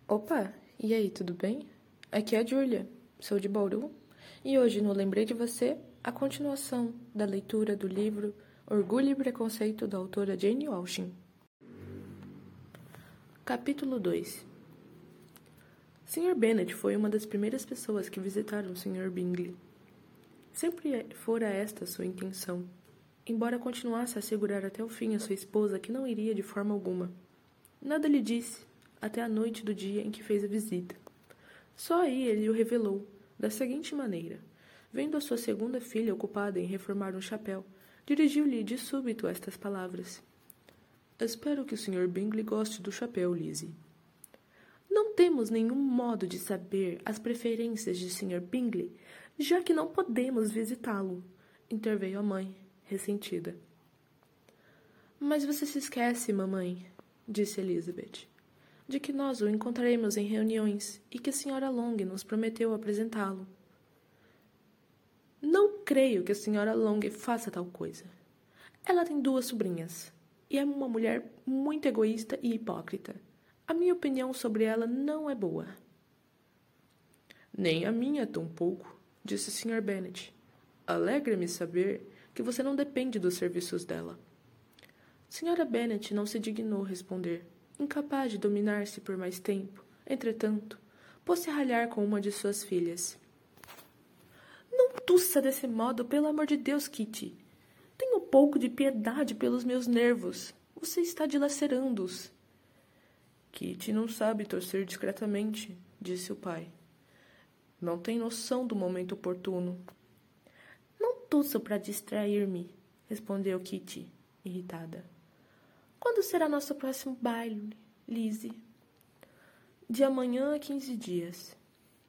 Opa, e aí, tudo bem? Aqui é a Júlia, sou de Bauru, e hoje no Lembrei de Você, a continuação da leitura do livro Orgulho e Preconceito da autora Jane Austen. Capítulo 2. Sr. Bennet foi uma das primeiras pessoas que visitaram o Sr. Bingley. Sempre fora esta sua intenção, embora continuasse a assegurar até o fim a sua esposa que não iria de forma alguma. Nada lhe disse, até a noite do dia em que fez a visita. Só aí ele o revelou, da seguinte maneira. Vendo a sua segunda filha ocupada em reformar um chapéu, dirigiu-lhe de súbito estas palavras. Espero que o Sr. Bingley goste do chapéu, Lizzie. Não temos nenhum modo de saber as preferências de Sr. Bingley, já que não podemos visitá-lo, interveio a mãe, ressentida. Mas você se esquece, mamãe, disse Elizabeth, de que nós o encontraremos em reuniões e que a Sra. Long nos prometeu apresentá-lo. Não creio que a Sra. Long faça tal coisa. Ela tem 2 sobrinhas e é uma mulher muito egoísta e hipócrita. A minha opinião sobre ela não é boa. Nem a minha, tampouco, disse o Sr. Bennet. Alegra-me saber que você não depende dos serviços dela. Sra. Bennet não se dignou responder. Incapaz de dominar-se por mais tempo, entretanto, pôs-se a ralhar com uma de suas filhas. Não tussa desse modo, pelo amor de Deus, Kitty. Tenha um pouco de piedade pelos meus nervos. Você está dilacerando-os. Kitty não sabe torcer discretamente, disse o pai. Não tem noção do momento oportuno. Não tusso para distrair-me, respondeu Kitty, irritada. Quando será nosso próximo baile, Lizzie? De amanhã a 15 dias.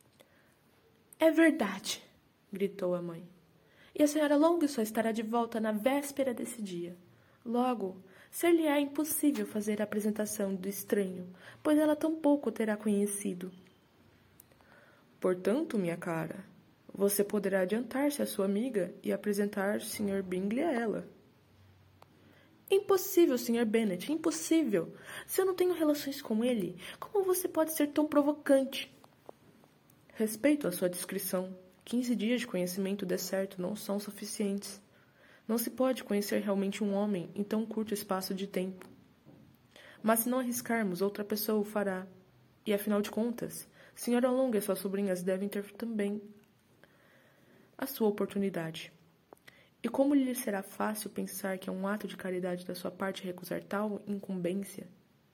É verdade, gritou a mãe. E a Sra. Long só estará de volta na véspera desse dia. Logo, ser-lhe-á impossível fazer a apresentação do estranho, pois ela tampouco o terá conhecido. Portanto, minha cara, você poderá adiantar-se à sua amiga e apresentar Sr. Bingley a ela. Impossível, Sr. Bennet, impossível. Se eu não tenho relações com ele, como você pode ser tão provocante? Respeito a sua discrição. 15 dias de conhecimento decerto não são suficientes. Não se pode conhecer realmente um homem em tão curto espaço de tempo. Mas se não arriscarmos, outra pessoa o fará. E, afinal de contas, Sra. Long e suas sobrinhas devem ter também a sua oportunidade. E como lhe será fácil pensar que é um ato de caridade da sua parte recusar tal incumbência?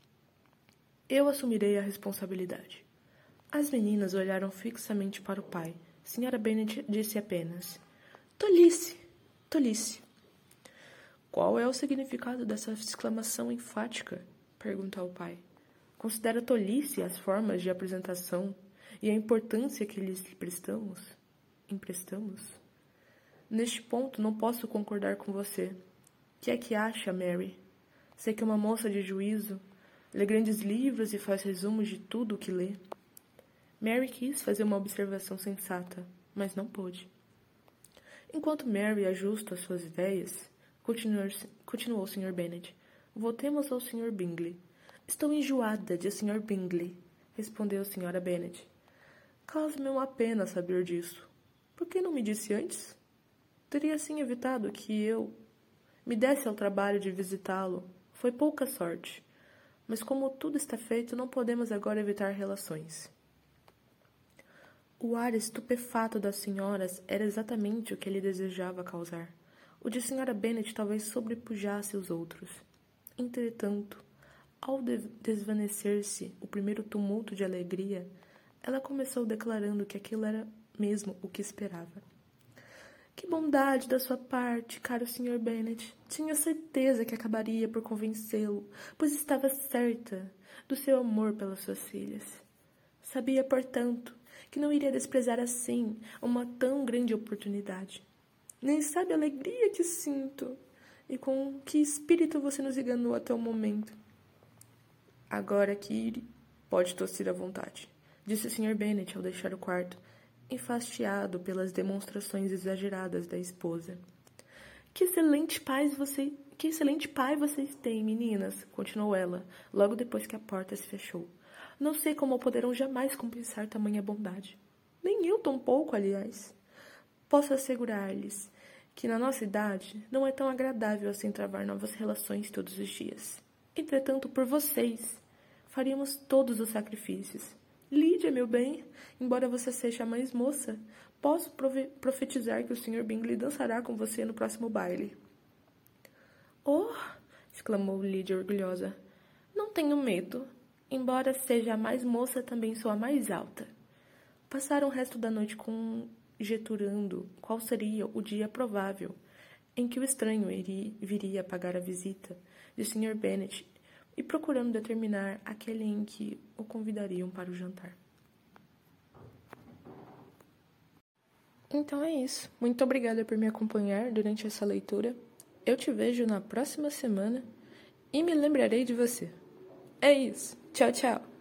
Eu assumirei a responsabilidade. As meninas olharam fixamente para o pai. Sra. Bennet disse apenas, Tolice, tolice. Qual é o significado dessa exclamação enfática? Perguntou o pai. Considera tolice as formas de apresentação e a importância que lhes emprestamos? Neste ponto, não posso concordar com você. O que é que acha, Mary? Sei que é uma moça de juízo, lê grandes livros e faz resumos de tudo o que lê. Mary quis fazer uma observação sensata, mas não pôde. Enquanto Mary ajusta as suas ideias, continuou o Sr. Bennet, voltemos ao Sr. Bingley. Estou enjoada de Sr. Bingley, respondeu a Sra. Bennet. Causa-me uma pena saber disso. Por que não me disse antes? Teria assim evitado que eu me desse ao trabalho de visitá-lo. Foi pouca sorte. Mas como tudo está feito, não podemos agora evitar relações. O ar estupefato das senhoras era exatamente o que ele desejava causar. O de Sra. Bennet talvez sobrepujasse os outros. Entretanto, ao desvanecer-se o primeiro tumulto de alegria, ela começou declarando que aquilo era mesmo o que esperava. Que bondade da sua parte, caro Sr. Bennet. Tinha certeza que acabaria por convencê-lo, pois estava certa do seu amor pelas suas filhas. Sabia, portanto, que não iria desprezar assim uma tão grande oportunidade. Nem sabe a alegria que sinto e com que espírito você nos enganou até o momento. Agora, Kitty, pode tossir à vontade, disse o Sr. Bennet ao deixar o quarto, enfastiado pelas demonstrações exageradas da esposa. Que excelente pai vocês têm, meninas, continuou ela, logo depois que a porta se fechou. Não sei como poderão jamais compensar tamanha bondade. Nem eu tampouco, aliás. Posso assegurar-lhes que na nossa idade não é tão agradável assim travar novas relações todos os dias. Entretanto, por vocês, faríamos todos os sacrifícios. Lídia, meu bem, embora você seja a mais moça, posso profetizar que o Sr. Bingley dançará com você no próximo baile. Oh! Exclamou Lídia orgulhosa. Não tenho medo. Embora seja a mais moça, também sou a mais alta. Passaram o resto da noite conjeturando qual seria o dia provável em que o estranho viria pagar a visita de Sr. Bennet e procurando determinar aquele em que o convidariam para o jantar. Então é isso. Muito obrigada por me acompanhar durante essa leitura. Eu te vejo na próxima semana e me lembrarei de você. É isso. Tchau, tchau.